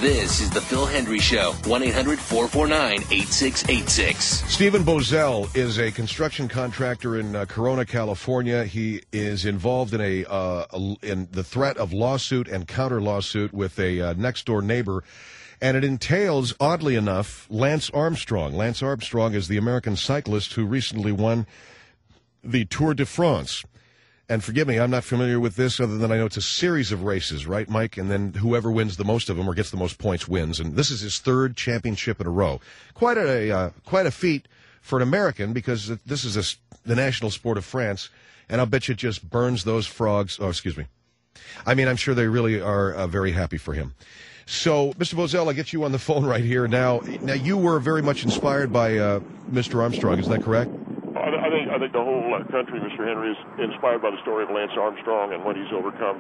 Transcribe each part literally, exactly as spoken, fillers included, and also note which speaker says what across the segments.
Speaker 1: This is the Phil Hendry Show, one eight hundred four four nine eight six eight six.
Speaker 2: Stephen Bozell is a construction contractor in uh, Corona, California. He is involved in a, uh, a in the threat of lawsuit and counter lawsuit with a uh, next door neighbor, and it entails, oddly enough, Lance Armstrong. Lance Armstrong is the American cyclist who recently won the Tour de France. And forgive me, I'm not familiar with this other than I know it's a series of races, right, Mike? And then whoever wins the most of them or gets the most points wins. And this is his third championship in a row. Quite a uh, quite a feat for an American because this is a, the national sport of France. And I'll bet you it just burns those frogs. Oh, excuse me. I mean, I'm sure they really are uh, very happy for him. So, Mister Bozell, I get you on the phone right here now. Now, you were very much inspired by uh, Mister Armstrong. Is that correct?
Speaker 3: I think I think the whole country, Mister Henry, is inspired by the story of Lance Armstrong and what he's overcome.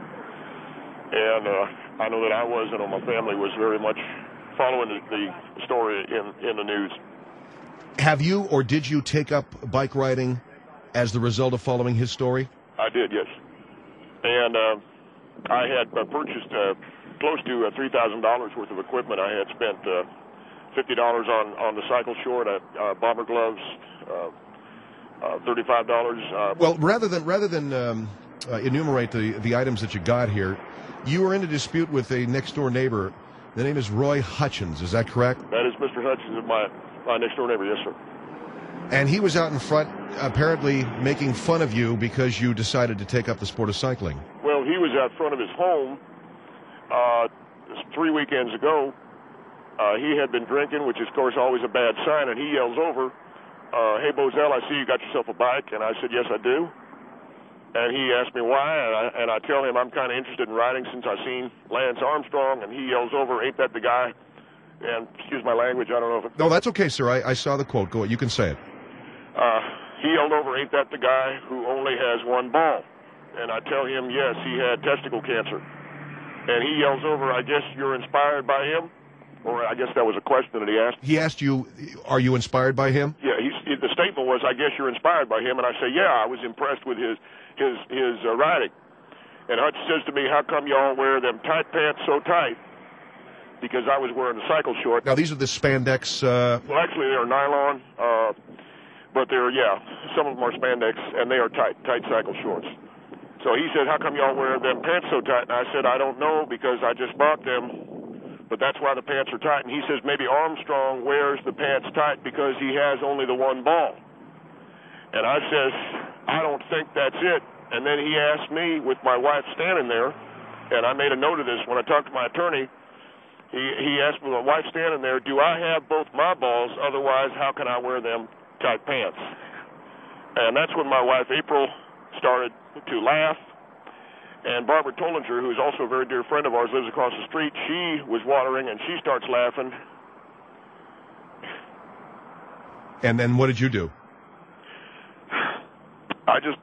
Speaker 3: And uh, I know that I was, and my family was very much following the, the story in, in the news.
Speaker 2: Have you or did you take up bike riding as the result of following his story?
Speaker 3: I did, yes. And uh, I had uh, purchased uh, close to uh, three thousand dollars worth of equipment. I had spent uh, fifty dollars on, on the cycle short, uh, uh, bomber gloves, uh, Uh, thirty-five dollars. Uh,
Speaker 2: well, rather than rather than um, uh, enumerate the, the items that you got here, you were in a dispute with a next-door neighbor. The name is Roy Hutchins. Is that correct?
Speaker 3: That is Mister Hutchins, my, my next-door neighbor, yes, sir.
Speaker 2: And he was out in front, apparently making fun of you because you decided to take up the sport of cycling.
Speaker 3: Well, he was out front of his home uh, three weekends ago. Uh, he had been drinking, which is, of course, always a bad sign, and he yells over, Uh, hey, Bozell, I see you got yourself a bike. And I said, yes, I do. And he asked me why, and I, and I tell him I'm kind of interested in riding since I've seen Lance Armstrong, and he yells over, ain't that the guy? And excuse my language, I don't know if it...
Speaker 2: No, that's okay, sir. I, I saw the quote. Go ahead. You can say it.
Speaker 3: Uh, he yelled over, ain't that the guy who only has one ball? And I tell him, yes, he had testicle cancer. And he yells over, I guess you're inspired by him? Or I guess that was a question that he asked.
Speaker 2: He asked you, are you inspired by him?
Speaker 3: Yeah, he's, the statement was, I guess you're inspired by him. And I say, yeah, I was impressed with his his his uh, riding. And Hutch says to me, how come y'all wear them tight pants so tight? Because I was wearing a cycle short.
Speaker 2: Now, these are the spandex... Uh...
Speaker 3: Well, actually, they're nylon, uh, but they're, yeah, some of them are spandex, and they are tight, tight cycle shorts. So he said, how come y'all wear them pants so tight? And I said, I don't know, because I just bought them. But that's why the pants are tight. And he says maybe Armstrong wears the pants tight because he has only the one ball. And I says, I don't think that's it. And then he asked me, with my wife standing there, and I made a note of this when I talked to my attorney, he, he asked me, my wife standing there, do I have both my balls? Otherwise, how can I wear them tight pants? And that's when my wife, April, started to laugh. And Barbara Tollinger, who is also a very dear friend of ours, lives across the street, she was watering, and she starts laughing.
Speaker 2: And then what did you do?
Speaker 3: I just...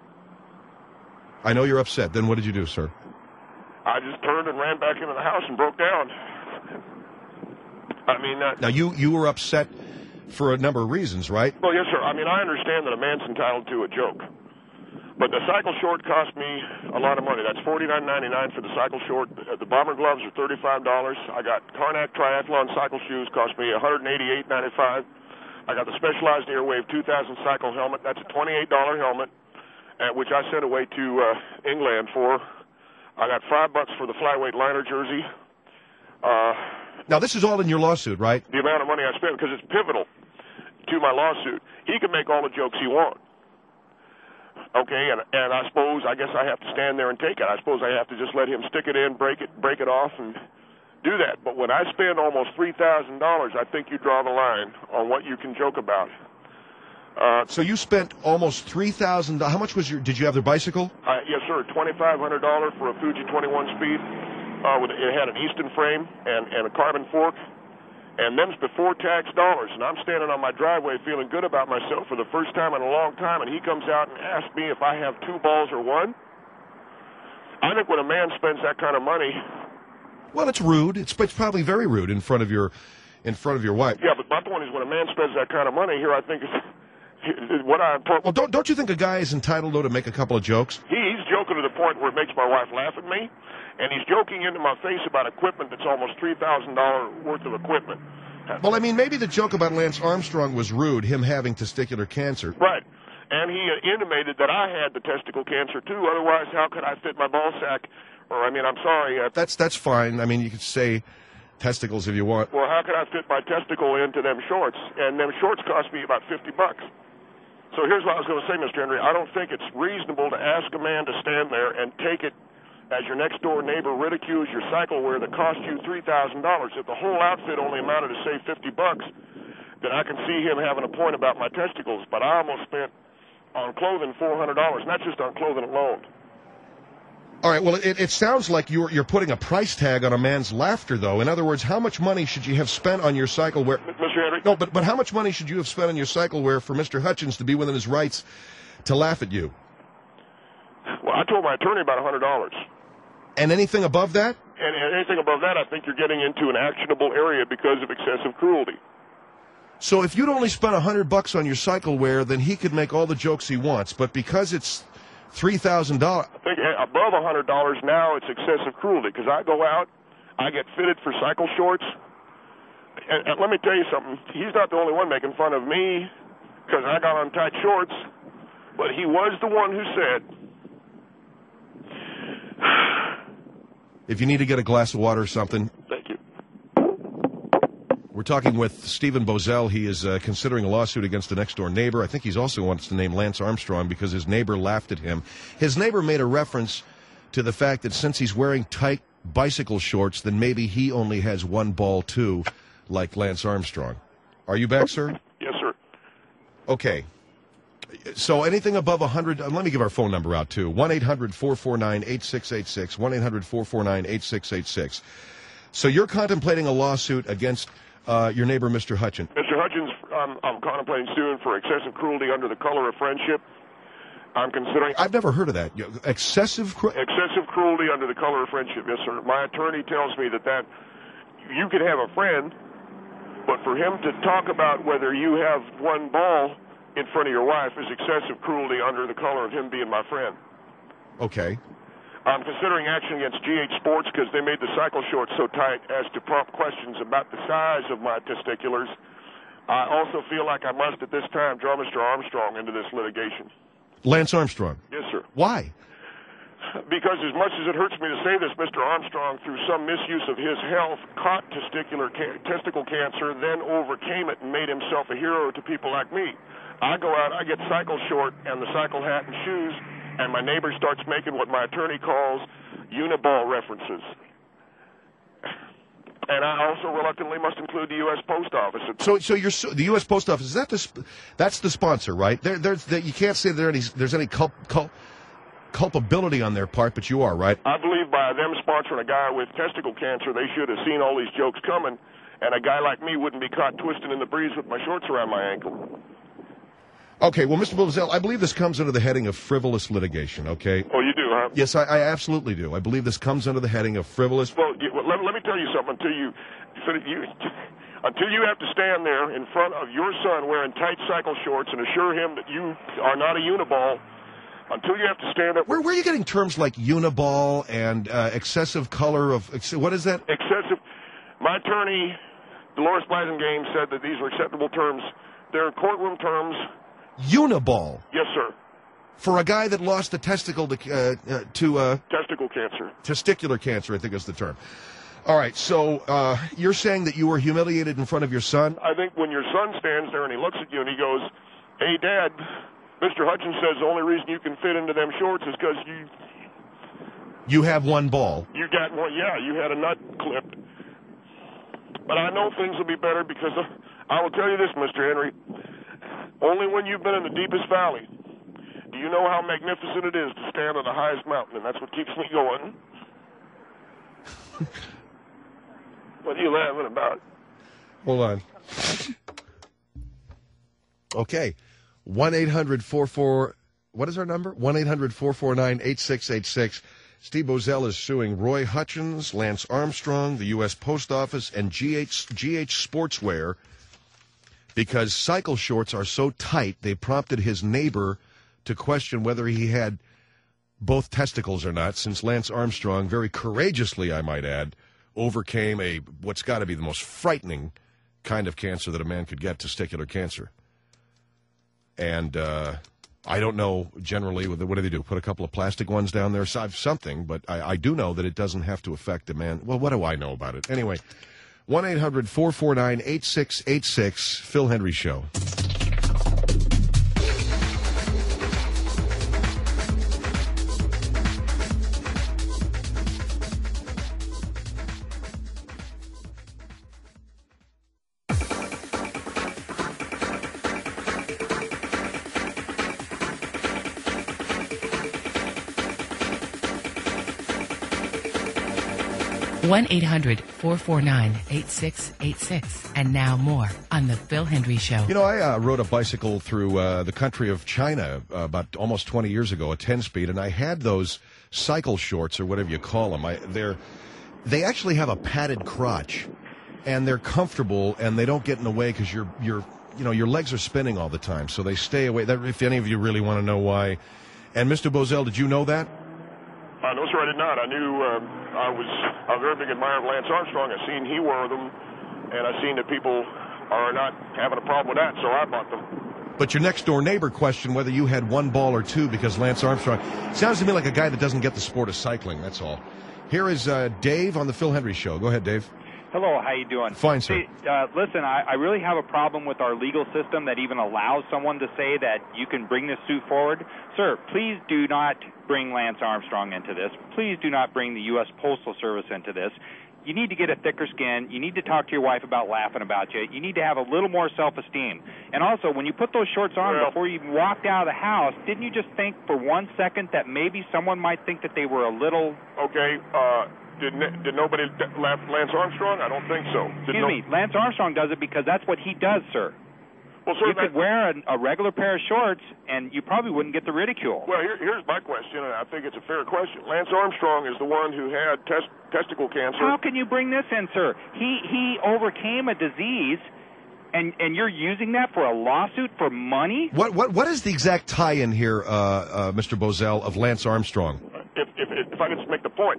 Speaker 2: I know you're upset. Then what did you do, sir?
Speaker 3: I just turned and ran back into the house and broke down. I mean... Uh,
Speaker 2: now, you, you were upset for a number of reasons, right?
Speaker 3: Well, yes, sir. I mean, I understand that a man's entitled to a joke. But the cycle short cost me a lot of money. That's forty-nine ninety-nine for the cycle short. The bomber gloves are thirty-five dollars. I got Karnak Triathlon cycle shoes, cost me one eighty-eight ninety-five. I got the Specialized Airwave two thousand cycle helmet. That's a twenty-eight dollar helmet, uh, which I sent away to uh, England for. I got five bucks for the flyweight liner jersey. Uh,
Speaker 2: now, this is all in your lawsuit, right?
Speaker 3: The amount of money I spent, because it's pivotal to my lawsuit. He can make all the jokes he wants. Okay, and and I suppose I guess I have to stand there and take it. I suppose I have to just let him stick it in, break it, break it off, and do that. But when I spend almost three thousand dollars, I think you draw the line on what you can joke about. Uh,
Speaker 2: so you spent almost three thousand dollars. How much was your? Did you have the bicycle?
Speaker 3: Uh, yes, sir. Twenty-five hundred dollars for a Fuji twenty-one speed. Uh, with it had an Easton frame and and a carbon fork. And them's before tax dollars, and I'm standing on my driveway feeling good about myself for the first time in a long time, and he comes out and asks me if I have two balls or one. I think when a man spends that kind of money...
Speaker 2: Well, it's rude. It's, it's probably very rude in front of your in front of your wife.
Speaker 3: Yeah, but my point is when a man spends that kind of money, here I think it's... What I...
Speaker 2: Well, don't, don't you think a guy is entitled, though, to make a couple of jokes?
Speaker 3: He, he's joking to the point where it makes my wife laugh at me. And he's joking into my face about equipment that's almost three thousand dollars worth of equipment.
Speaker 2: Well, I mean, maybe the joke about Lance Armstrong was rude, him having testicular cancer.
Speaker 3: Right. And he uh, intimated that I had the testicle cancer, too. Otherwise, how could I fit my ball sack? Or, I mean, I'm sorry. Uh,
Speaker 2: that's that's fine. I mean, you could say testicles if you want.
Speaker 3: Well, how could I fit my testicle into them shorts? And them shorts cost me about fifty bucks. So here's what I was going to say, Mister Henry. I don't think it's reasonable to ask a man to stand there and take it as your next-door neighbor ridicules your cycle wear that cost you three thousand dollars. If the whole outfit only amounted to, say, fifty bucks, then I can see him having a point about my testicles. But I almost spent on clothing four hundred dollars, not just on clothing alone.
Speaker 2: All right, well, it, it sounds like you're, you're putting a price tag on a man's laughter, though. In other words, how much money should you have spent on your cycle wear?
Speaker 3: Mister Henry?
Speaker 2: No, but, but how much money should you have spent on your cycle wear for Mister Hutchins to be within his rights to laugh at you?
Speaker 3: Well, I told my attorney about one hundred dollars.
Speaker 2: And anything above that?
Speaker 3: And, and anything above that, I think you're getting into an actionable area because of excessive cruelty.
Speaker 2: So if you'd only spent one hundred bucks on your cycle wear, then he could make all the jokes he wants. But because it's three thousand dollars...
Speaker 3: I think above one hundred dollars now it's excessive cruelty because I go out, I get fitted for cycle shorts. And, and let me tell you something. He's not the only one making fun of me because I got on tight shorts. But he was the one who said...
Speaker 2: If you need to get a glass of water or something.
Speaker 3: Thank you.
Speaker 2: We're talking with Stephen Boesel. He is uh, considering a lawsuit against a next-door neighbor. I think he's also wants to name Lance Armstrong because his neighbor laughed at him. His neighbor made a reference to the fact that since he's wearing tight bicycle shorts, then maybe he only has one ball, too, like Lance Armstrong. Are you back, sir?
Speaker 3: Yes, sir.
Speaker 2: Okay. So anything above one hundred, uh, let me give our phone number out, too. one eight hundred four four nine eight six eight six, one eight hundred four four nine eight six eight six. So you're contemplating a lawsuit against uh, your neighbor, Mister Hutchins.
Speaker 3: Mister Hutchins, I'm, I'm contemplating suing for excessive cruelty under the color of friendship. I'm considering...
Speaker 2: I've never heard of that. Excessive cru-
Speaker 3: Excessive cruelty under the color of friendship, yes, sir. My attorney tells me that that you could have a friend, but for him to talk about whether you have one ball in front of your wife is excessive cruelty under the color of him being my friend.
Speaker 2: Okay.
Speaker 3: I'm considering action against G H Sports because they made the cycle shorts so tight as to prompt questions about the size of my testiculars. I also feel like I must at this time draw Mister Armstrong into this litigation.
Speaker 2: Lance Armstrong?
Speaker 3: Yes, sir.
Speaker 2: Why?
Speaker 3: Because as much as it hurts me to say this, Mister Armstrong, through some misuse of his health, caught testicular ca- testicle cancer, then overcame it and made himself a hero to people like me. I go out, I get cycle short and the cycle hat and shoes, and my neighbor starts making what my attorney calls uniball references. And I also reluctantly must include the U S Post Office.
Speaker 2: So, so you're the U S Post Office. Is that the sp- that's the sponsor, right? There, there's the, you can't say there any there's any culp, culp, culpability on their part, but you are, right?
Speaker 3: I believe by them sponsoring a guy with testicle cancer, they should have seen all these jokes coming, and a guy like me wouldn't be caught twisting in the breeze with my shorts around my ankle.
Speaker 2: Okay, well, Mister Boesel, I believe this comes under the heading of frivolous litigation, okay?
Speaker 3: Oh, you do, huh?
Speaker 2: Yes, I, I absolutely do. I believe this comes under the heading of frivolous...
Speaker 3: Well, you, well let, let me tell you something. Until you, you, until you have to stand there in front of your son wearing tight cycle shorts and assure him that you are not a uniball, until you have to stand up...
Speaker 2: Where, where are you getting terms like uniball and uh, excessive color of... What is that?
Speaker 3: Excessive... My attorney, Dolores Blasingame, said that these were acceptable terms. They're courtroom terms...
Speaker 2: Uniball?
Speaker 3: Yes, sir.
Speaker 2: For a guy that lost a testicle to... Uh, uh, to uh,
Speaker 3: Testicle cancer.
Speaker 2: Testicular cancer, I think is the term. All right, so uh, you're saying that you were humiliated in front of your son?
Speaker 3: I think when your son stands there and he looks at you and he goes, "Hey, Dad, Mister Hutchins says the only reason you can fit into them shorts is because you...
Speaker 2: You have one ball.
Speaker 3: You got one, yeah, you had a nut clipped. But I know things will be better because uh, I will tell you this, Mister Henry. Only when you've been in the deepest valley do you know how magnificent it is to stand on the highest mountain, and that's what keeps me going. What are you laughing about?
Speaker 2: Hold on. Okay. one eight hundred four four... What is our number? one eight hundred four four nine eight six eight six. Steve Boesel is suing Roy Hutchins, Lance Armstrong, the U S Post Office, and G H, G H Sportswear because cycle shorts are so tight they prompted his neighbor to question whether he had both testicles or not, since Lance Armstrong, very courageously, I might add, overcame a what's got to be the most frightening kind of cancer that a man could get, testicular cancer. And uh, I don't know generally, what do they do, put a couple of plastic ones down there, something, but I, I do know that it doesn't have to affect a man. Well, what do I know about it? Anyway, one eight hundred four four nine eight six eight six, Phil Hendrie Show.
Speaker 4: one eight hundred four four nine eight six eight six. And now more on The Phil Hendrie Show.
Speaker 2: You know, I uh, rode a bicycle through uh, the country of China uh, about almost twenty years ago, a ten-speed, and I had those cycle shorts, or whatever you call them. I, they're, they actually have a padded crotch, and they're comfortable, and they don't get in the way because you're, you're, you know, your legs are spinning all the time, so they stay away. That, if any of you really want to know why. And Mister Bozell, did you know that?
Speaker 3: Uh, no, sir, I did not. I knew uh, I was a very big admirer of Lance Armstrong. I seen he wore them, and I seen that people are not having a problem with that, so I bought them.
Speaker 2: But your next-door neighbor questioned whether you had one ball or two because Lance Armstrong sounds to me like a guy that doesn't get the sport of cycling, that's all. Here is uh, Dave on the Phil Hendrie Show. Go ahead, Dave.
Speaker 5: Hello, how you doing?
Speaker 2: Fine, sir.
Speaker 5: Hey, uh, listen, I, I really have a problem with our legal system that even allows someone to say that you can bring this suit forward. Sir, please do not bring Lance Armstrong into this. Please do not bring the U S Postal Service into this. You need to get a thicker skin. You need to talk to your wife about laughing about you. You need to have a little more self-esteem. And also, when you put those shorts on
Speaker 3: well,
Speaker 5: before you even walked out of the house, didn't you just think for one second that maybe someone might think that they were a little...
Speaker 3: Okay, uh... Did, did nobody laugh at Lance Armstrong? I don't think so. Did
Speaker 5: Excuse
Speaker 3: no-
Speaker 5: me, Lance Armstrong does it because that's what he does, sir.
Speaker 3: Well, sir,
Speaker 5: you
Speaker 3: that,
Speaker 5: could wear a, a regular pair of shorts, and you probably wouldn't get the ridicule.
Speaker 3: Well, here, here's my question, and I think it's a fair question. Lance Armstrong is the one who had test, testicle cancer.
Speaker 5: How can you bring this in, sir? He he overcame a disease, and, and you're using that for a lawsuit for money?
Speaker 2: What what what is the exact tie-in here, uh, uh, Mister Bozell, of Lance Armstrong?
Speaker 3: If, if, if I could just make the point.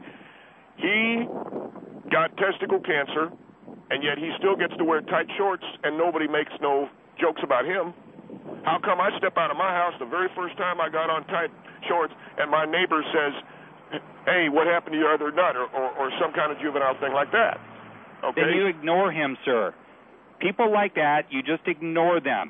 Speaker 3: He got testicle cancer, and yet he still gets to wear tight shorts, and nobody makes no jokes about him. How come I step out of my house the very first time I got on tight shorts, and my neighbor says, hey, what happened to your other nut, or, or, or some kind of juvenile thing like that? Okay?
Speaker 5: Then you ignore him, sir. People like that, you just ignore them.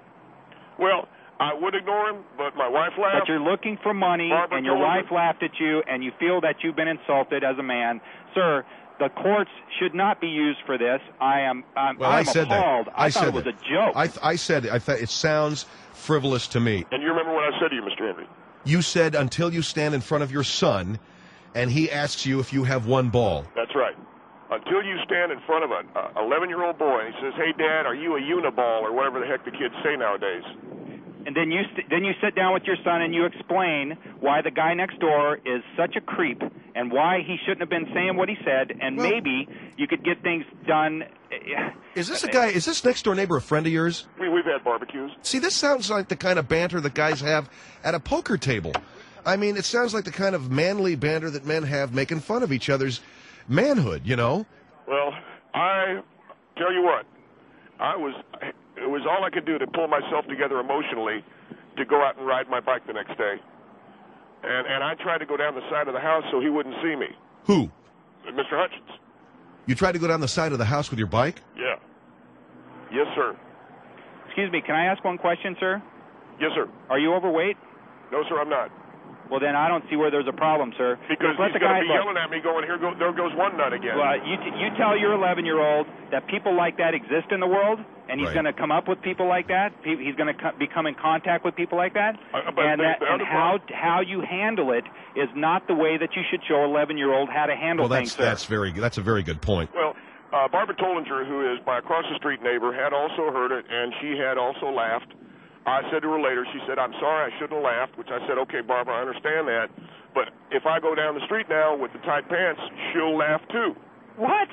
Speaker 3: Well, I would ignore him, but my wife laughed.
Speaker 5: But you're looking for money,
Speaker 3: Barbara
Speaker 5: and your
Speaker 3: told
Speaker 5: wife
Speaker 3: her-
Speaker 5: laughed at you, and you feel that you've been insulted as a man. Sir, the courts should not be used for this. I am I'm,
Speaker 2: Well,
Speaker 5: I'm
Speaker 2: I said
Speaker 5: appalled.
Speaker 2: that.
Speaker 5: I,
Speaker 2: I
Speaker 5: thought
Speaker 2: said
Speaker 5: it was
Speaker 2: that.
Speaker 5: a joke.
Speaker 2: I, th- I said I thought it sounds frivolous to me.
Speaker 3: And you remember what I said to you, Mister Henry?
Speaker 2: You said until you stand in front of your son, and he asks you if you have one ball.
Speaker 3: That's right. Until you stand in front of an eleven-year-old boy and he says, hey, Dad, are you a uniball, or whatever the heck the kids say nowadays.
Speaker 5: And then you st- then you sit down with your son and you explain why the guy next door is such a creep and why he shouldn't have been saying what he said, and
Speaker 2: Well,
Speaker 5: maybe you could get things done.
Speaker 2: Is this a guy, is this next door neighbor a friend of yours?
Speaker 3: We, we've had barbecues.
Speaker 2: See, this sounds like the kind of banter that guys have at a poker table. I mean, it sounds like the kind of manly banter that men have making fun of each other's manhood, you know?
Speaker 3: Well, I tell you what, I was... It was all I could do to pull myself together emotionally to go out and ride my bike the next day. And and I tried to go down the side of the house so he wouldn't see me.
Speaker 2: Who?
Speaker 3: Mister Hutchins.
Speaker 2: You tried to go down the side of the house with your bike?
Speaker 3: Yeah. Yes, sir.
Speaker 5: Excuse me, can I ask one question, sir?
Speaker 3: Yes, sir.
Speaker 5: Are you overweight?
Speaker 3: No, sir, I'm not.
Speaker 5: Well, then I don't see where there's a problem, sir.
Speaker 3: Because
Speaker 5: Let
Speaker 3: he's
Speaker 5: the
Speaker 3: going to
Speaker 5: guy
Speaker 3: be
Speaker 5: look.
Speaker 3: yelling at me going, here go, there goes one nut again.
Speaker 5: Well, you, t- you tell your eleven-year-old that people like that exist in the world, and he's
Speaker 2: Right.
Speaker 5: going to come up with people like that. He, he's going to co- become in contact with people like that.
Speaker 3: Uh, but
Speaker 5: and
Speaker 3: the-
Speaker 5: that,
Speaker 3: the
Speaker 5: and
Speaker 3: other
Speaker 5: how
Speaker 3: part-
Speaker 5: how you handle it is not the way that you should show eleven-year-old how to handle
Speaker 2: Well,
Speaker 5: things,
Speaker 2: that's
Speaker 5: sir.
Speaker 2: that's very that's a very good point.
Speaker 3: Well, uh, Barbara Tollinger, who is my across-the-street neighbor, had also heard it, and she had also laughed. I said to her later, she said, I'm sorry, I shouldn't have laughed, which I said, okay, Barbara, I understand that. But if I go down the street now with the tight pants, she'll laugh too.
Speaker 5: What?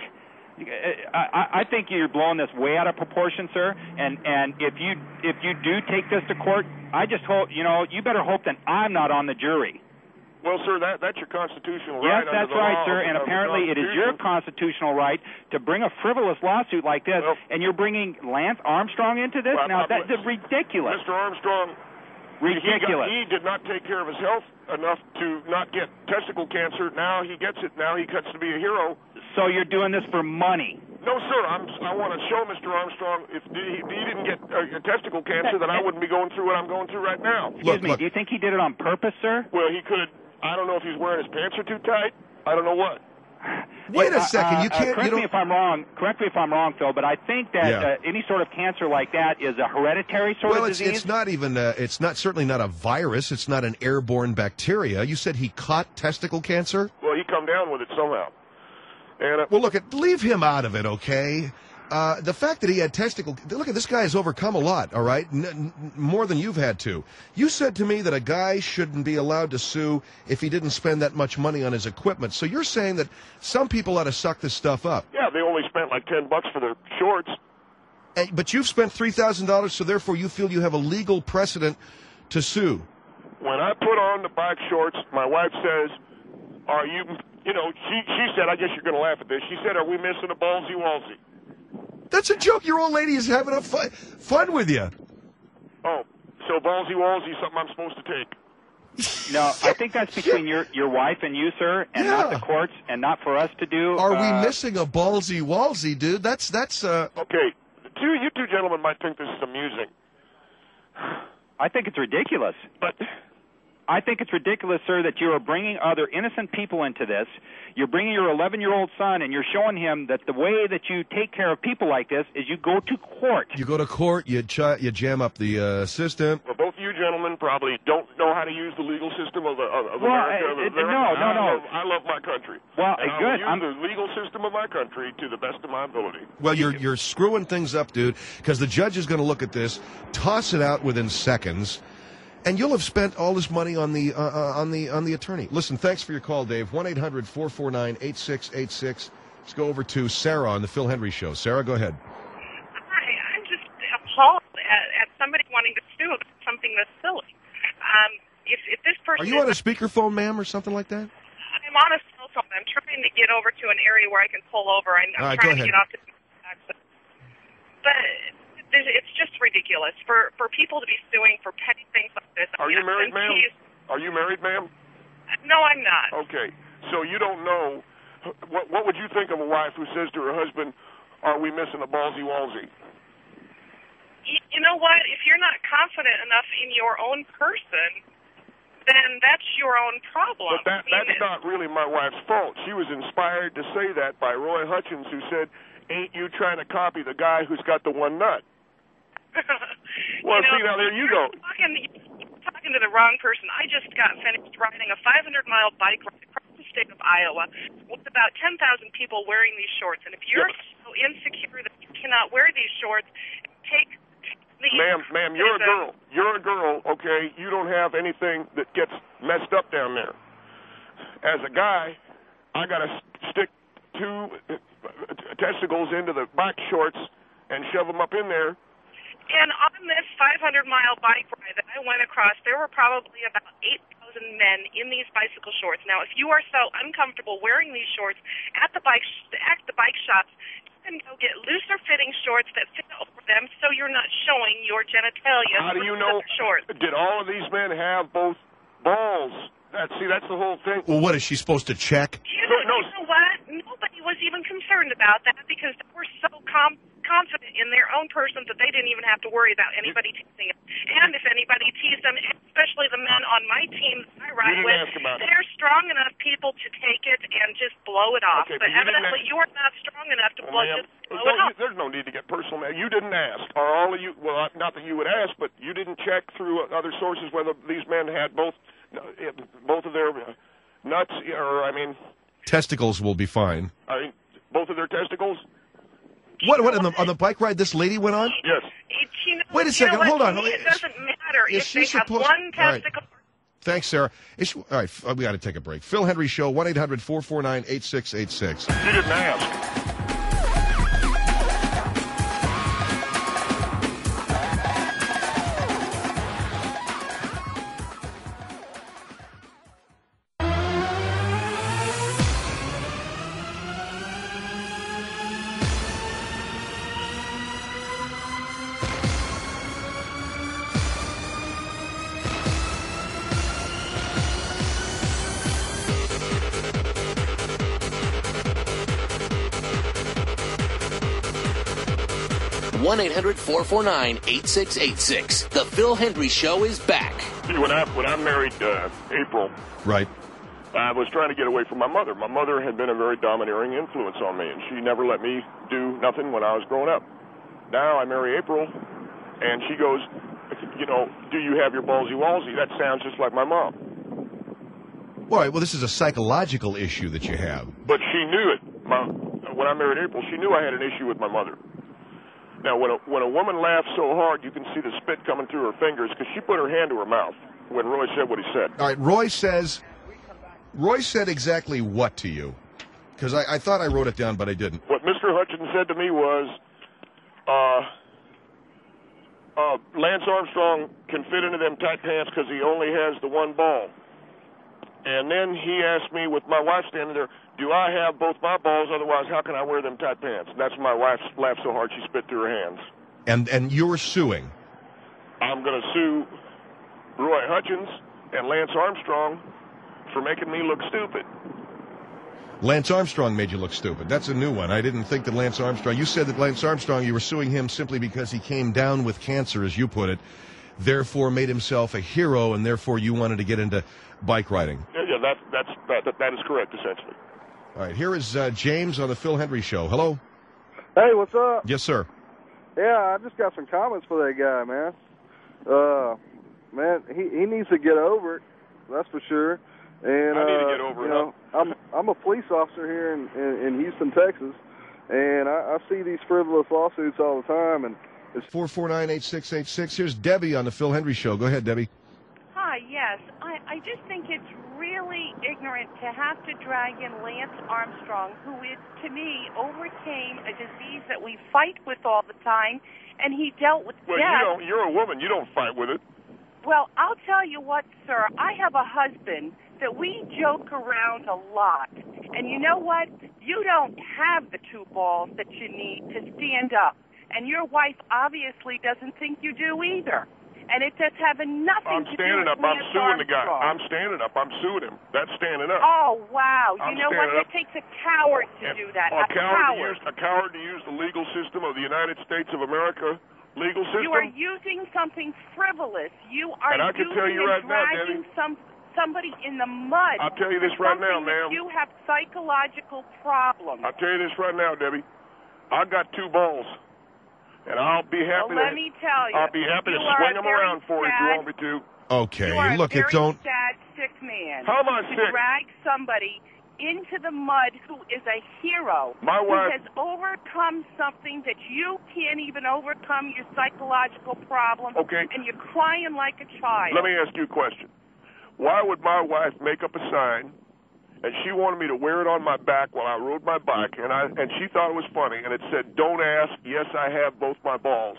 Speaker 5: I, I think you're blowing this way out of proportion, sir. And and if you if you do take this to court, I just hope you know you better hope that I'm not on the jury.
Speaker 3: Well, sir, that that's your constitutional
Speaker 5: Yes,
Speaker 3: right.
Speaker 5: that's
Speaker 3: under the
Speaker 5: right,
Speaker 3: law
Speaker 5: sir.
Speaker 3: of,
Speaker 5: And
Speaker 3: of the
Speaker 5: apparently it is your
Speaker 3: Constitution.
Speaker 5: constitutional right to bring a frivolous lawsuit like this,
Speaker 3: Well,
Speaker 5: and you're bringing Lance Armstrong into this?
Speaker 3: Well,
Speaker 5: now,
Speaker 3: uh,
Speaker 5: that's ridiculous.
Speaker 3: Mister Armstrong,
Speaker 5: Ridiculous.
Speaker 3: He, got, he did not take care of his health enough to not get testicle cancer. Now he gets it. Now he gets to be a hero.
Speaker 5: So you're doing this for money?
Speaker 3: No, sir. I'm, I want to show Mister Armstrong if he, if he didn't get uh, testicle cancer, then I wouldn't be going through what I'm going through right now.
Speaker 5: Excuse
Speaker 2: Look,
Speaker 5: me,
Speaker 2: look.
Speaker 5: do you think he did it on purpose, sir?
Speaker 3: Well, he could. I don't know if he's wearing his pants are too tight. I don't know what.
Speaker 2: Wait a
Speaker 5: Uh,
Speaker 2: second. You
Speaker 5: uh,
Speaker 2: can't.
Speaker 5: correct
Speaker 2: you
Speaker 5: me
Speaker 2: don't.
Speaker 5: if I'm wrong. Correct me if I'm wrong, Phil. But I think that
Speaker 2: Yeah.
Speaker 5: uh, any sort of cancer like that is a hereditary sort
Speaker 2: Well,
Speaker 5: of
Speaker 2: it's
Speaker 5: disease.
Speaker 2: it's not even. Uh, it's not certainly not a virus. It's not an airborne bacteria. You said he caught testicle cancer.
Speaker 3: Well, he come down with it somehow. And uh,
Speaker 2: Well, look at leave him out of it, okay? Uh, the fact that he had testicle, look at this guy has overcome a lot, all right, N- n- more than you've had to. You said to me that a guy shouldn't be allowed to sue if he didn't spend that much money on his equipment. So you're saying that some people ought to suck this stuff up.
Speaker 3: yeah, they only spent like ten bucks for their shorts.
Speaker 2: Eh, But you've spent three thousand dollars, so therefore you feel you have a legal precedent to sue.
Speaker 3: When I put on the bike shorts, my wife says, "Are you?" You know, she she said, "I guess you're going to laugh at this." She said, "Are we missing a ballsy walsy?"
Speaker 2: That's a joke. Your old lady is having a fun, fun with you.
Speaker 3: Oh, so ballsy walsy is something I'm supposed to take.
Speaker 5: No, I think that's between your your wife and you, sir, and not
Speaker 2: Yeah.
Speaker 5: the courts, and not for us to do.
Speaker 2: Are
Speaker 5: Uh,
Speaker 2: we missing a ballsy walsy, dude? That's that's uh.
Speaker 3: Okay, two you two gentlemen might think this is amusing,
Speaker 5: I think it's ridiculous.
Speaker 3: but
Speaker 5: I think it's ridiculous, sir, that you are bringing other innocent people into this. You're bringing your eleven-year-old son, and you're showing him that the way that you take care of people like this is you go to court.
Speaker 2: You go to court, you ch- you jam up the uh, system.
Speaker 3: well, both of you gentlemen probably don't know how to use the legal system of, the, of, of
Speaker 5: Well,
Speaker 3: America.
Speaker 5: uh,
Speaker 3: Of
Speaker 5: uh, no,
Speaker 3: America.
Speaker 5: no,
Speaker 3: I
Speaker 5: no.
Speaker 3: Love, I love my country.
Speaker 5: Well,
Speaker 3: and
Speaker 5: uh,
Speaker 3: I
Speaker 5: good.
Speaker 3: will use
Speaker 5: I'm-
Speaker 3: the legal system of my country to the best of my ability.
Speaker 2: Well, you're you're screwing things up, dude, because the judge is going to look at this, toss it out within seconds, and you'll have spent all this money on the uh, uh, on the on the attorney. Listen, thanks for your call, Dave. one eight hundred four four nine eight six eight six. Let's go over to Sarah on the Phil Henry Show. Sarah, go ahead.
Speaker 6: Hi, I'm just appalled at, at somebody wanting to sue about something that's silly. Um, if, if this person
Speaker 2: Are you on a
Speaker 6: is,
Speaker 2: speakerphone, ma'am, or something like that?
Speaker 6: I'm on a cell phone. I'm trying to get over to an area where I can pull over. I'm, I'm
Speaker 2: All right, go
Speaker 6: trying to
Speaker 2: ahead.
Speaker 6: get off the access. But there's- it's just ridiculous for for people to be suing for petty things like this.
Speaker 3: Are you married, ma'am?
Speaker 6: Geez.
Speaker 3: Are you married, ma'am?
Speaker 6: No, I'm not.
Speaker 3: Okay, so you don't know. What, what would you think of a wife who says to her husband, "Are we missing a ballsy walsy?"
Speaker 6: You, you know what? If you're not confident enough in your own person, then that's your own problem.
Speaker 3: But that,
Speaker 6: I mean,
Speaker 3: that's not really my wife's fault. She was inspired to say that by Roy Hutchins, who said, "Ain't you trying to copy the guy who's got the one nut?" Well,
Speaker 6: you know,
Speaker 3: see, now there you
Speaker 6: you're
Speaker 3: go.
Speaker 6: Talking, you're talking to the wrong person. I just got finished riding a five hundred mile bike ride across the state of Iowa with about ten thousand people wearing these shorts. And if you're
Speaker 3: Yes.
Speaker 6: so insecure that you cannot wear these shorts, take these.
Speaker 3: Ma'am, ma'am, you're a
Speaker 6: there's
Speaker 3: girl. You're a girl, okay? You don't have anything that gets messed up down there. As a guy, I got to stick two uh, testicles into the bike shorts and shove them up in there.
Speaker 6: And on this five hundred mile bike ride that I went across, there were probably about eight thousand men in these bicycle shorts. Now, if you are so uncomfortable wearing these shorts at the bike sh- at the bike shops, you can go get looser fitting shorts that fit over them, so you're not showing your genitalia.
Speaker 3: How do you
Speaker 6: through
Speaker 3: know?
Speaker 6: the shorts.
Speaker 3: Did all of these men have both balls? That, see, that's the whole thing.
Speaker 2: Well, what is she supposed to check?
Speaker 6: You
Speaker 3: So,
Speaker 6: know,
Speaker 3: no.
Speaker 6: you know what? Nobody was even concerned about that because they were so com- confident in their own person that they didn't even have to worry about anybody teasing them. And if anybody teased them, especially the men on my team that I ride
Speaker 3: didn't
Speaker 6: with,
Speaker 3: ask about it.
Speaker 6: they're strong enough people to take it and just blow it off.
Speaker 3: Okay,
Speaker 6: but
Speaker 3: but you didn't
Speaker 6: evidently
Speaker 3: ask-
Speaker 6: you are not strong enough to
Speaker 3: Well,
Speaker 6: blow,
Speaker 3: ma'am,
Speaker 6: just blow
Speaker 3: no,
Speaker 6: it off.
Speaker 3: you- there's no need to get personal, man. You didn't ask. Are all of you, well, not that you would ask, but you didn't check through other sources whether these men had both uh, both of their uh, nuts, or, I mean,
Speaker 2: Testicles will be fine.
Speaker 3: I mean, both of their testicles?
Speaker 2: What? What on the on the bike ride this lady went on?
Speaker 3: Yes.
Speaker 6: It, you know,
Speaker 2: Wait a
Speaker 6: you
Speaker 2: second,
Speaker 6: know what?
Speaker 2: hold
Speaker 6: To
Speaker 2: on.
Speaker 6: me,
Speaker 2: Is-
Speaker 6: it doesn't matter
Speaker 2: is
Speaker 6: if
Speaker 2: she
Speaker 6: they have
Speaker 2: supposed-
Speaker 6: one
Speaker 2: all right.
Speaker 6: testicle.
Speaker 2: Thanks, Sarah. Is she, all right, f- we got to take a break. Phil Henry Show, one eight hundred four four nine eight six eight six.
Speaker 3: You didn't ask.
Speaker 1: one eight hundred four four nine eight six eight six. The Phil Hendry Show is back.
Speaker 3: See, when I when I married uh, April,
Speaker 2: Right.
Speaker 3: I was trying to get away from my mother. My mother had been a very domineering influence on me, and she never let me do nothing when I was growing up. Now I marry April, and she goes, you know, do you have your ballsy wallsy? That sounds just like my mom.
Speaker 2: All right, well, this is a psychological issue that you have.
Speaker 3: But she knew it. My, when I married April, she knew I had an issue with my mother. Now, when a, when a woman laughs so hard, you can see the spit coming through her fingers because she put her hand to her mouth when Roy said what he said.
Speaker 2: All right, Roy says, Roy said exactly what to you? Because I, I thought I wrote it down, but I didn't.
Speaker 3: What Mister Hutchins said to me was, uh, uh, Lance Armstrong can fit into them tight pants because he only has the one ball. And then he asked me, with my wife standing there, do I have both my balls? Otherwise, how can I wear them tight pants? And that's when my wife laughed so hard she spit through her hands.
Speaker 2: And and you're suing.
Speaker 3: I'm going to sue Roy Hutchins and Lance Armstrong for making me look stupid.
Speaker 2: Lance Armstrong made you look stupid. That's a new one. I didn't think that Lance Armstrong... You said that Lance Armstrong, you were suing him simply because he came down with cancer, as you put it, therefore made himself a hero, and therefore you wanted to get into bike riding.
Speaker 3: Yeah, yeah that, that's, that, that, that is correct, essentially.
Speaker 2: All right, here is uh, James on the Phil Hendry Show. Hello?
Speaker 7: Hey, what's up?
Speaker 2: Yes, sir.
Speaker 7: Yeah, I just got some comments for that guy, man. Uh, man, he, he needs to get over it, that's for sure. And,
Speaker 3: I need
Speaker 7: uh,
Speaker 3: to get over
Speaker 7: you
Speaker 3: it.
Speaker 7: know, I'm I'm a police officer here in, in, in Houston, Texas, and I, I see these frivolous lawsuits all the time. And it's
Speaker 2: four four nine, eight six eight six. Here's Debbie on the Phil Hendry Show. Go ahead, Debbie.
Speaker 8: Hi, yes. I, I just think it's really ignorant to have to drag in Lance Armstrong, who is, to me, overcame a disease that we fight with all the time, and he dealt with
Speaker 3: well,
Speaker 8: death.
Speaker 3: you don't, you're a woman. You don't fight with it.
Speaker 8: Well, I'll tell you what, sir. I have a husband that we joke around a lot. And you know what? You don't have the two balls that you need to stand up. And your wife obviously doesn't think you do either. And it just having nothing
Speaker 3: I'm
Speaker 8: to do
Speaker 3: standing
Speaker 8: with
Speaker 3: up. I'm
Speaker 8: Lance
Speaker 3: suing the guy.
Speaker 8: Armstrong.
Speaker 3: I'm standing up. I'm suing him. That's standing up.
Speaker 8: Oh, wow.
Speaker 3: I'm
Speaker 8: you know what?
Speaker 3: standing
Speaker 8: It takes a coward to
Speaker 3: And
Speaker 8: do that.
Speaker 3: A,
Speaker 8: A,
Speaker 3: coward,
Speaker 8: coward.
Speaker 3: To use, a coward to use the legal system of the United States of America legal system?
Speaker 8: You are using something frivolous. You are
Speaker 3: And I can
Speaker 8: using
Speaker 3: tell you
Speaker 8: and
Speaker 3: right now,
Speaker 8: dragging
Speaker 3: Debbie.
Speaker 8: some somebody in the mud.
Speaker 3: I'll tell you this
Speaker 8: for
Speaker 3: right now,
Speaker 8: something that
Speaker 3: ma'am.
Speaker 8: You have psychological problems.
Speaker 3: I'll tell you this right now, Debbie. I got two balls, and I'll be happy.
Speaker 8: Well, let
Speaker 3: to,
Speaker 8: me tell you.
Speaker 3: I'll be happy
Speaker 8: you
Speaker 3: to
Speaker 8: are
Speaker 3: swing
Speaker 8: a
Speaker 3: them
Speaker 8: very
Speaker 3: around for you if you
Speaker 8: sad-
Speaker 3: want me to.
Speaker 2: Okay,
Speaker 8: You are
Speaker 2: look,
Speaker 8: a
Speaker 2: it
Speaker 8: very
Speaker 2: don't...
Speaker 8: sad, sick man.
Speaker 3: How am I
Speaker 8: to
Speaker 3: sick?
Speaker 8: drag somebody into the mud who is a hero,
Speaker 3: My
Speaker 8: who
Speaker 3: wife-
Speaker 8: has overcome something that you can't even overcome, your psychological problem,
Speaker 3: Okay.
Speaker 8: and you're crying like a child.
Speaker 3: Let me ask you a question. Why would my wife make up a sign, and she wanted me to wear it on my back while I rode my bike, and I and she thought it was funny, and it said, "Don't ask. Yes, I have both my balls."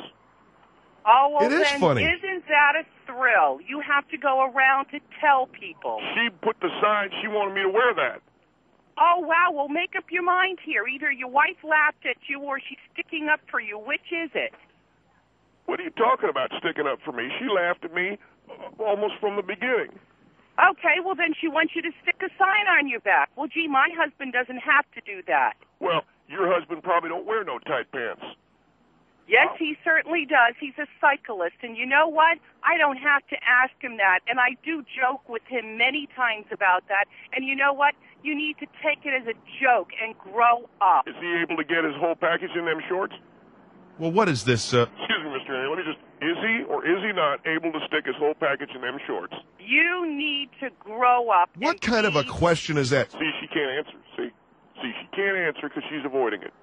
Speaker 8: Oh, well,
Speaker 2: It is
Speaker 8: then
Speaker 2: funny.
Speaker 8: isn't that a thrill? You have to go around to tell people.
Speaker 3: She put the sign. She wanted me to wear that.
Speaker 8: Oh, wow, well, make up your mind here. Either your wife laughed at you or she's sticking up for you. Which is it?
Speaker 3: What are you talking about, sticking up for me? She laughed at me uh, almost from the beginning.
Speaker 8: Okay, well, then she wants you to stick a sign on your back. Well, gee, my husband doesn't have to do that.
Speaker 3: Well, your husband probably don't wear no tight pants.
Speaker 8: Yes, he certainly does. He's a cyclist. And you know what? I don't have to ask him that. And I do joke with him many times about that. And you know what? You need to take it as a joke and grow up.
Speaker 3: Is he able to get his whole package in them shorts?
Speaker 2: Well, what is this? Uh...
Speaker 3: Excuse me, Mister Henry. Let me just... Is he or is he not able to stick his whole package in them shorts?
Speaker 8: You need to grow up.
Speaker 2: What kind of a question is that?
Speaker 3: See, she can't answer. See? See, she can't answer because she's avoiding it.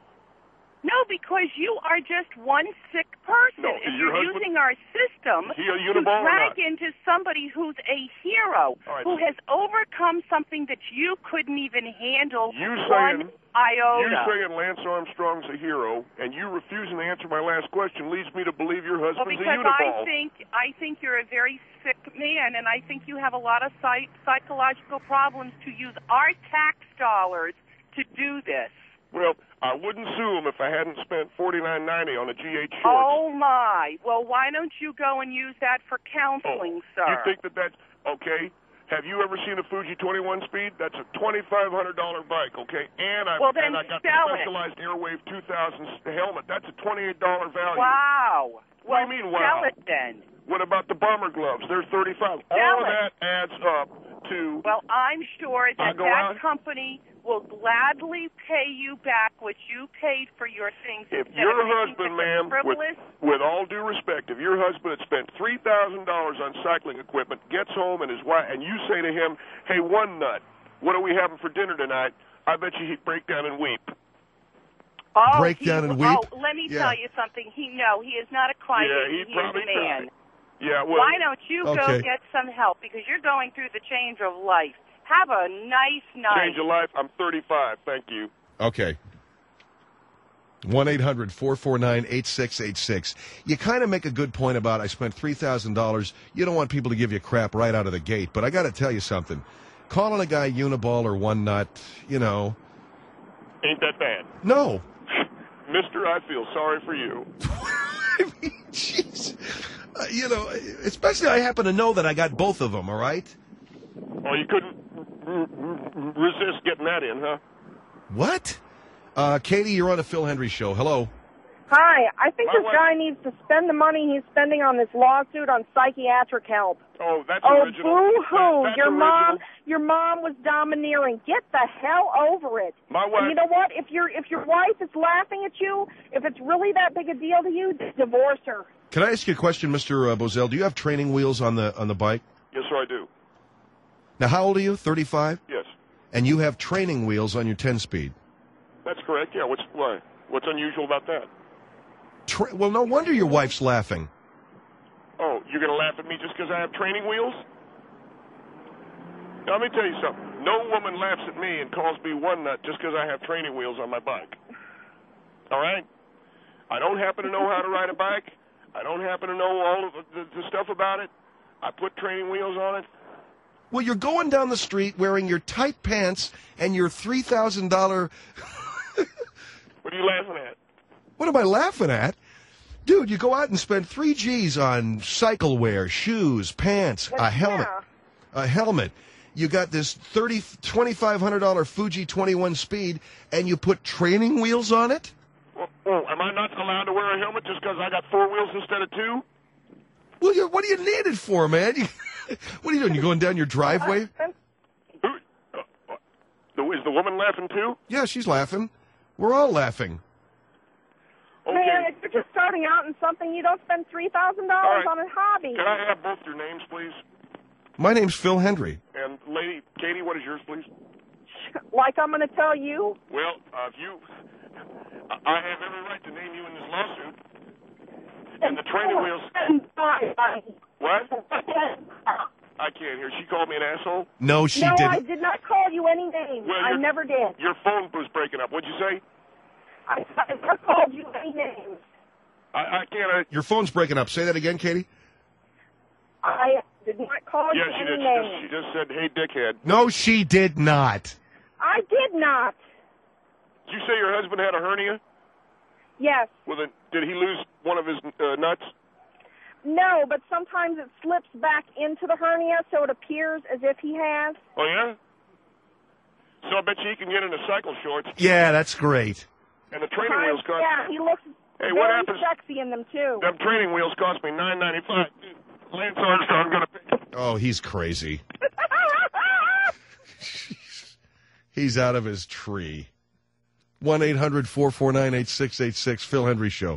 Speaker 8: No, because you are just one sick person.
Speaker 3: No,
Speaker 8: if
Speaker 3: is
Speaker 8: you're
Speaker 3: your husband-
Speaker 8: using our system
Speaker 3: Is he a
Speaker 8: to
Speaker 3: Unaball or
Speaker 8: drag
Speaker 3: not?
Speaker 8: into somebody who's a hero,
Speaker 3: All right.
Speaker 8: who has overcome something that you couldn't even handle
Speaker 3: You
Speaker 8: one
Speaker 3: saying-
Speaker 8: iota.
Speaker 3: You saying Lance Armstrong's a hero, and you refusing to answer my last question leads me to believe your
Speaker 8: well,
Speaker 3: husband's
Speaker 8: because
Speaker 3: a Unaball.
Speaker 8: I think I think you're a very sick man, and I think you have a lot of psych- psychological problems to use our tax dollars to do this.
Speaker 3: Well, I wouldn't sue him if I hadn't spent forty-nine ninety on a G H shorts.
Speaker 8: Oh my! Well, why don't you go and use that for counseling,
Speaker 3: Oh,
Speaker 8: sir?
Speaker 3: You think that that's okay? Have you ever seen a Fuji twenty-one speed? That's a twenty-five hundred dollars bike, okay? And I,
Speaker 8: Well, then
Speaker 3: and I got the
Speaker 8: sell it.
Speaker 3: Specialized Airwave two thousand helmet. That's a twenty-eight dollars value.
Speaker 8: Wow.
Speaker 3: What
Speaker 8: Well,
Speaker 3: do you mean,
Speaker 8: sell
Speaker 3: wow?
Speaker 8: it then.
Speaker 3: What about the bomber gloves? They're thirty-five dollars.
Speaker 8: Sell
Speaker 3: All of
Speaker 8: it.
Speaker 3: that adds up to...
Speaker 8: Well, I'm sure
Speaker 3: I
Speaker 8: that
Speaker 3: go
Speaker 8: that
Speaker 3: out-
Speaker 8: company will gladly pay you back what you paid for your things.
Speaker 3: If
Speaker 8: instead
Speaker 3: your
Speaker 8: of making
Speaker 3: husband,
Speaker 8: such a
Speaker 3: ma'am, with,
Speaker 8: frivolous.
Speaker 3: with all due respect, if your husband had spent three thousand dollars on cycling equipment, gets home and his wife, and you say to him, hey, one nut, what are we having for dinner tonight? I bet you he'd break down and weep.
Speaker 8: Oh,
Speaker 2: Break
Speaker 8: he-
Speaker 2: down and weep?
Speaker 8: Oh, let me
Speaker 2: Yeah.
Speaker 8: tell you something. He no, he is not a crybaby.
Speaker 3: Yeah, he'd
Speaker 8: he
Speaker 3: probably
Speaker 8: is a man.
Speaker 3: try. Yeah, well,
Speaker 8: Why don't you
Speaker 2: Okay.
Speaker 8: go get some help because you're going through the change of life. Have a nice night.
Speaker 3: change of life. I'm thirty-five. Thank you.
Speaker 2: Okay. one eight hundred four four nine eight six eight six. You kind of make a good point about I spent three thousand dollars. You don't want people to give you crap right out of the gate. But I got to tell you something. Calling a guy Uniball or One Nut, you know.
Speaker 3: Ain't that bad.
Speaker 2: No.
Speaker 3: Mister, I feel sorry for you.
Speaker 2: I mean, jeez. Uh, you know, especially I happen to know that I got both of them, all right?
Speaker 3: Oh, you couldn't r- r- resist getting that in, huh?
Speaker 2: What? Uh, Katie, you're on the Phil Hendry Show. Hello.
Speaker 9: Hi, I think
Speaker 3: My
Speaker 9: this
Speaker 3: wife-
Speaker 9: guy needs to spend the money he's spending on this lawsuit on psychiatric help.
Speaker 3: Oh, that's
Speaker 9: Oh,
Speaker 3: original.
Speaker 9: boo-hoo!
Speaker 3: That- that's
Speaker 9: Your mom,
Speaker 3: original.
Speaker 9: your mom was domineering. Get the hell over it.
Speaker 3: My wife-
Speaker 9: And you know what? If your if your wife is laughing at you, if it's really that big a deal to you, divorce her.
Speaker 2: Can I ask you a question, Mister Uh, Bozell? Do you have training wheels on the on the bike?
Speaker 3: Yes, sir, I do.
Speaker 2: Now, how old are you? thirty-five?
Speaker 3: Yes,
Speaker 2: And you have training wheels on your ten-speed.
Speaker 3: that's correct. Yeah, what's why? What's unusual about that?
Speaker 2: Tra- well, no wonder your wife's laughing.
Speaker 3: Oh, you're going to laugh at me just because I have training wheels? Now, let me tell you something. No woman laughs at me and calls me one nut just because I have training wheels on my bike. All right? I don't happen to know how to ride a bike. I don't happen to know all of the, the stuff about it. I put training wheels on it.
Speaker 2: Well, you're going down the street wearing your tight pants and your three thousand dollars...
Speaker 3: What are you laughing at?
Speaker 2: What am I laughing at? Dude, you go out and spend three G's on cycle wear, shoes, pants, a helmet. A helmet. You got this thirty, twenty-five hundred dollars Fuji twenty-one speed, and you put training wheels on it?
Speaker 3: Well, oh, am I not allowed to wear a helmet just because I got four wheels instead of two?
Speaker 2: Well, you, what do you need it for, man? You, what are you doing? You going down your driveway?
Speaker 3: Who, uh, uh, is the woman laughing too?
Speaker 2: Yeah, she's laughing. We're all laughing.
Speaker 3: Okay.
Speaker 9: Man, if you're just starting out in something, you don't spend three thousand dollars
Speaker 3: All right.
Speaker 9: on a hobby.
Speaker 3: Can I have both your names, please?
Speaker 2: My name's Phil Hendry.
Speaker 3: And lady, Katie, what is yours, please?
Speaker 9: Like I'm going to tell you.
Speaker 3: Well, uh, if you, I I have every right to name you in this lawsuit. And the training wheels. What? I can't hear. She called me an asshole.
Speaker 2: No, she
Speaker 9: no,
Speaker 2: didn't.
Speaker 9: I did not call you any names.
Speaker 3: Well,
Speaker 9: I
Speaker 3: you're-
Speaker 9: never did.
Speaker 3: Your phone was breaking up. What'd you say?
Speaker 9: I, I never called you any names.
Speaker 3: I, I can't. I,
Speaker 2: Your phone's breaking up. Say that again, Katie.
Speaker 9: I did not call
Speaker 3: yeah,
Speaker 9: you
Speaker 3: she
Speaker 9: any
Speaker 3: did. She
Speaker 9: names.
Speaker 3: just, she just said, "Hey, dickhead."
Speaker 2: No, she did not.
Speaker 9: I did not.
Speaker 3: Did you say your husband had a hernia?
Speaker 9: Yes.
Speaker 3: Well, then, did he lose one of his uh, nuts?
Speaker 9: No, but sometimes it slips back into the hernia, so it appears as if he has.
Speaker 3: Oh yeah. So I bet you he can get into cycle shorts.
Speaker 2: Yeah, that's great.
Speaker 3: And the training
Speaker 9: Uh,
Speaker 3: wheels cost.
Speaker 9: yeah, he looks
Speaker 3: Hey,
Speaker 9: very
Speaker 3: what happens?
Speaker 9: sexy in them too.
Speaker 3: Them training wheels cost me nine ninety five. Lance Armstrong gonna pay.
Speaker 2: Oh, he's crazy. He's out of his tree. one eight hundred four four nine eight six eight six, Phil Hendry Show.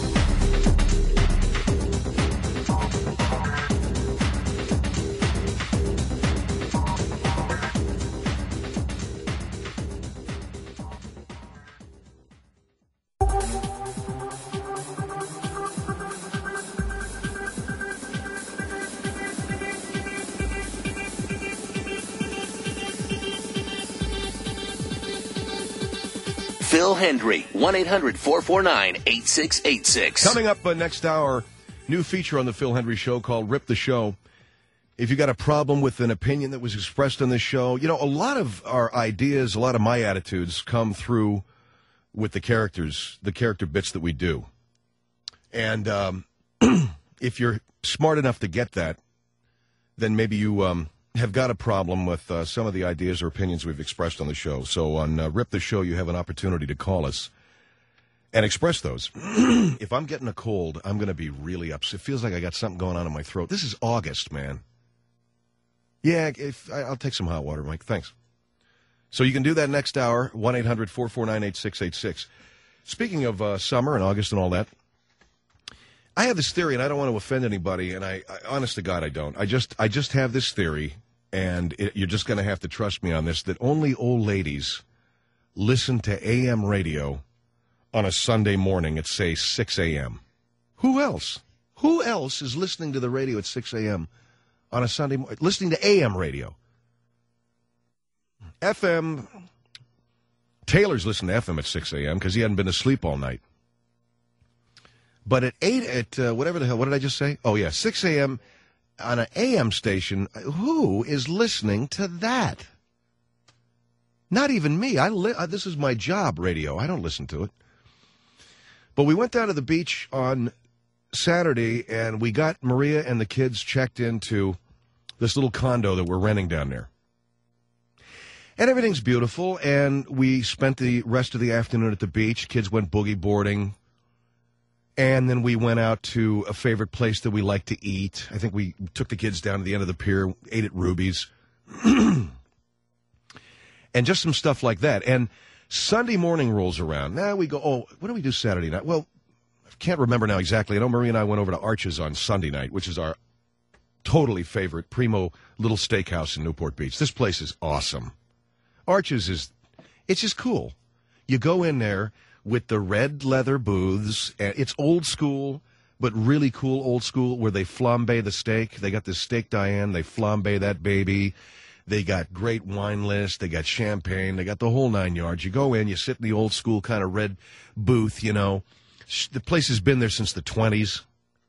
Speaker 1: Phil Hendry, one eight hundred four four nine eight six eight six.
Speaker 2: Coming up uh, next hour, new feature on the Phil Hendry Show called Rip the Show. If you got a problem with an opinion that was expressed on this show, you know, a lot of our ideas, a lot of my attitudes come through with the characters, the character bits that we do. And um, if you're smart enough to get that, then maybe you um, have got a problem with uh, some of the ideas or opinions we've expressed on the show. So on uh, Rip the Show, you have an opportunity to call us and express those. If I'm getting a cold, I'm going to be really upset. It feels like I got something going on in my throat. This is August, man. Yeah, if, I'll take some hot water, Mike. Thanks. So you can do that next hour, one eight hundred four four nine eight six eight six. Speaking of uh, summer and August and all that, I have this theory, and I don't want to offend anybody, and I, I honest to God, I don't. I just I just have this theory, and it, you're just going to have to trust me on this, that only old ladies listen to A M radio on a Sunday morning at, say, six a.m. Who else? Who else is listening to the radio at six a.m. on a Sunday morning? Listening to A M radio. F M, Taylor's listening to F M at six a.m. because he hadn't been asleep all night. But at eight, at uh, whatever the hell, what did I just say? Oh, yeah, six a.m. on an A M station. Who is listening to that? Not even me. I li- uh, This is my job, radio. I don't listen to it. But we went down to the beach on Saturday, and we got Maria and the kids checked into this little condo that we're renting down there. And everything's beautiful, and we spent the rest of the afternoon at the beach. Kids went boogie boarding. And then we went out to a favorite place that we like to eat. I think we took the kids down to the end of the pier, ate at Ruby's. And just some stuff like that. And Sunday morning rolls around. Now we go, oh, what do we do Saturday night? Well, I can't remember now exactly. I know Marie and I went over to Arches on Sunday night, which is our totally favorite primo little steakhouse in Newport Beach. This place is awesome. Arches is, it's just cool. You go in there with the red leather booths. It's old school, but really cool old school, where they flambe the steak. They got this steak Diane. They flambe that baby. They got great wine list. They got champagne. They got the whole nine yards. You go in, you sit in the old school kind of red booth, you know. The place has been there since the twenties.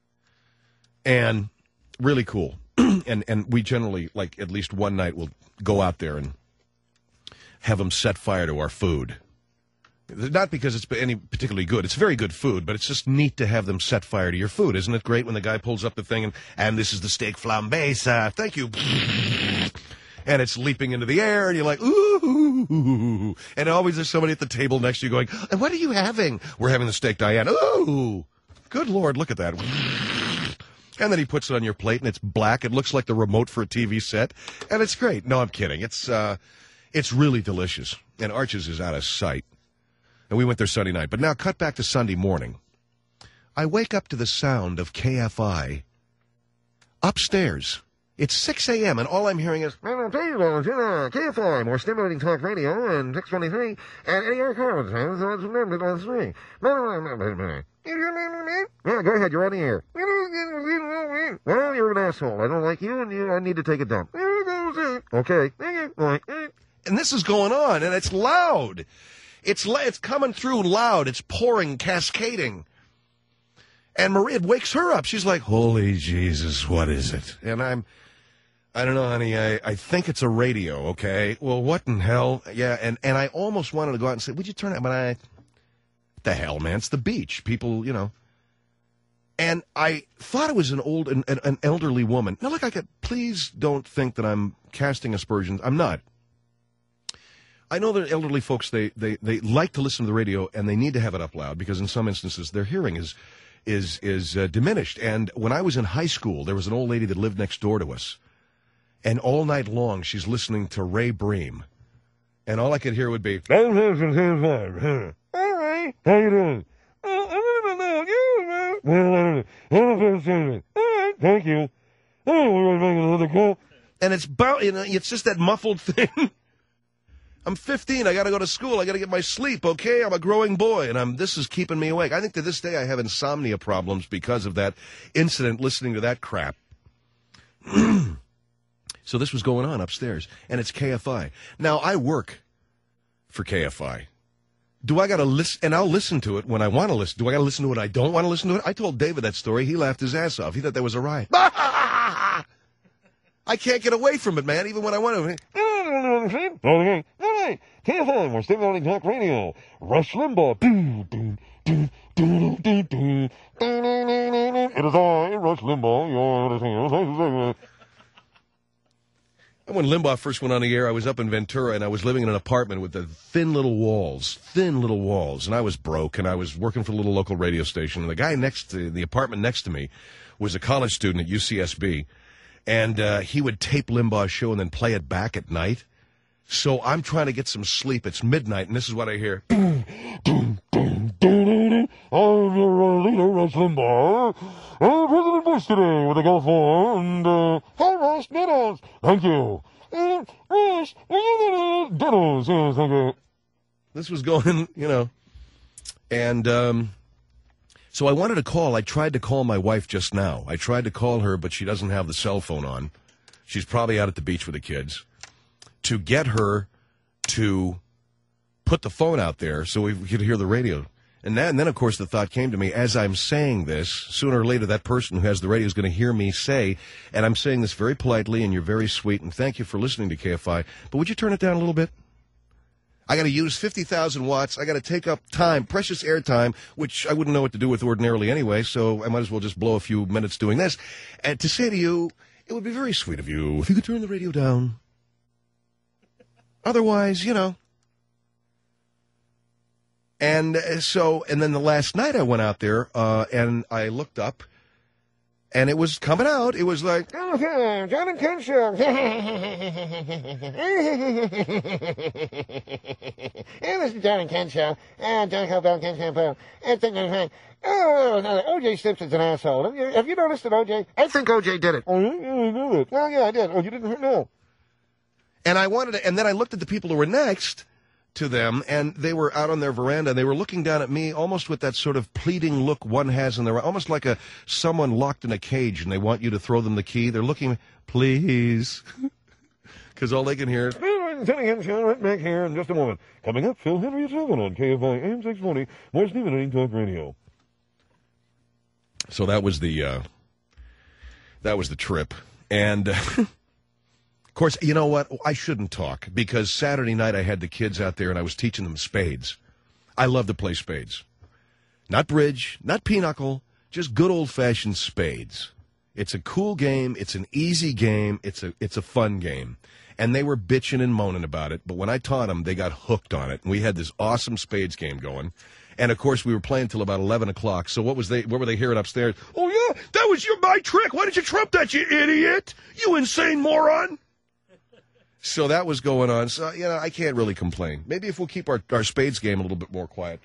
Speaker 2: And really cool. and and we generally, like, at least one night, will go out there and have them set fire to our food. Not because it's any particularly good. It's very good food, but it's just neat to have them set fire to your food. Isn't it great when the guy pulls up the thing and, and this is the steak flambe, sir. Thank you. And it's leaping into the air, and you're like, ooh. And always there's somebody at the table next to you going, and what are you having? We're having the steak Diane. Ooh. Good Lord, look at that. And then he puts it on your plate, and it's black. It looks like the remote for a T V set, and it's great. No, I'm kidding. It's uh, it's really delicious, and Arches is out of sight. And we went there Sunday night. But now cut back to Sunday morning. I wake up to the sound of K F I upstairs. It's six a.m., and all I'm hearing is, K F I, more stimulating talk radio, and six twenty-three, and any other comments. Yeah, go ahead, you're on the air. Well, you're an asshole. I don't like you, and you, I need to take a dump. Okay. And this is going on, and it's loud. It's it's coming through loud. It's pouring, cascading. And Maria wakes her up. She's like, holy Jesus, what is it? And I'm, I don't know, honey, I, I think it's a radio, okay? Well, what in hell? Yeah, and, and I almost wanted to go out and say, would you turn it? But I, what the hell, man? It's the beach. People, you know. And I thought it was an old, an, an elderly woman. Now, look, I could, please don't think that I'm casting aspersions. I'm not. I know that elderly folks, they, they, they like to listen to the radio, and they need to have it up loud, because in some instances their hearing is is is uh, diminished. And when I was in high school, there was an old lady that lived next door to us, and all night long she's listening to Ray Bream, and all I could hear would be, "All right, how you doing? Thank you. And it's about, you know, it's just that muffled thing. I'm fifteen. I got to go to school. I got to get my sleep. Okay, I'm a growing boy, and I'm. This is keeping me awake. I think to this day I have insomnia problems because of that incident. Listening to that crap. So this was going on upstairs, and it's K F I. Now I work for K F I. Do I got to listen? And I'll listen to it when I want to listen. Do I got to listen to it when I don't want to listen to it? I told David that story. He laughed his ass off. He thought there was a riot. I can't get away from it, man. Even when I want to. Okay. K F I, more stimulating talk radio. Rush Limbaugh. It is I, Rush Limbaugh. When Limbaugh first went on the air, I was up in Ventura, and I was living in an apartment with the thin little walls, thin little walls, and I was broke, and I was working for a little local radio station, and the guy next to, the apartment next to me was a college student at U C S B, and uh, he would tape Limbaugh's show and then play it back at night. So I'm trying to get some sleep. It's midnight, and this is what I hear.
Speaker 10: I'm your leader, Rush Limbaugh. I'm President Bush today with a Gulf War, and, uh, hi, Rush, Diddles. Thank you. Uh, Rush, are you the Diddles? Yes, thank you.
Speaker 2: This was going, you know, and, um, so I wanted to call. I tried to call my wife just now. I tried to call her, but she doesn't have the cell phone on. She's probably out at the beach with the kids. To get her to put the phone out there so we could hear the radio. And then, and then, of course, the thought came to me, as I'm saying this, sooner or later that person who has the radio is going to hear me say, and I'm saying this very politely, and you're very sweet, and thank you for listening to K F I, but would you turn it down a little bit? I got to use fifty thousand watts. I got to take up time, precious air time, which I wouldn't know what to do with ordinarily anyway, so I might as well just blow a few minutes doing this. And to say to you, it would be very sweet of you if you could turn the radio down. Otherwise, you know. And so, and then the last night I went out there, uh, and I looked up, and it was coming out. It was like,
Speaker 10: oh, John and Ken Show. Hey, this is John and Ken Show. Uh, John Cobell, Ken Shampoo. Oh, O J Simpson's an asshole. Have you, have you noticed that O J? I think O J did it. Oh, yeah, I did it. Well, yeah, I did. Oh, you didn't know.
Speaker 2: And I wanted to, and then I looked at the people who were next to them, and they were out on their veranda, and they were looking down at me almost with that sort of pleading look one has in their, almost like a someone locked in a cage, and they want you to throw them the key. They're looking, please, because all they can hear is,
Speaker 10: right back here in just a moment. Coming up, Phil Henry at seven on K F I A M six forty, more Stephen A. Talk Radio.
Speaker 2: So that was the, uh, that was the trip, and... Uh, Of course, you know what? I shouldn't talk, because Saturday night I had the kids out there and I was teaching them spades. I love to play spades. Not bridge, not pinochle, just good old-fashioned spades. It's a cool game. It's an easy game. It's a it's a fun game. And they were bitching and moaning about it, but when I taught them, they got hooked on it. And we had this awesome spades game going. And, of course, we were playing till about eleven o'clock. So what was they? What were they hearing upstairs? Oh, yeah, that was your my trick. Why did you trump that, you idiot? You insane moron. So that was going on. So, you know, I can't really complain. Maybe if we'll keep our, our spades game a little bit more quiet,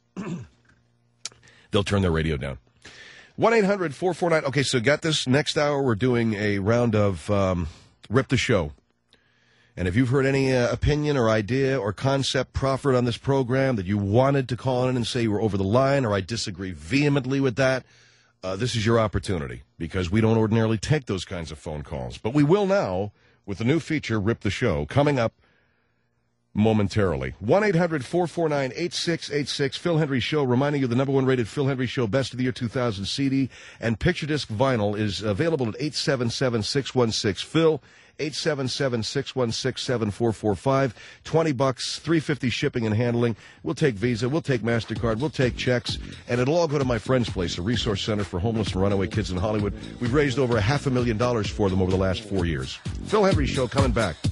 Speaker 2: they'll turn their radio down. one eight hundred four four nine. Okay, so got this. Next hour, we're doing a round of um, Rip the Show. And if you've heard any uh, opinion or idea or concept proffered on this program that you wanted to call in and say you were over the line, or I disagree vehemently with that, uh, this is your opportunity, because we don't ordinarily take those kinds of phone calls. But we will now, with the new feature, Rip the Show, coming up momentarily. one eight hundred four four nine eight six eight six, Phil Hendry Show, reminding you the number one rated Phil Hendry Show Best of the Year two thousand C D and picture disc vinyl is available at eight seven seven, six one six, Phil, eight seven seven, six one six, seven four four five. twenty bucks, three fifty shipping and handling. We'll take Visa, we'll take MasterCard, we'll take checks, and it'll all go to my friend's place, a resource center for homeless and runaway kids in Hollywood. We've raised over a half a million dollars for them over the last four years. Phil Hendry Show coming back.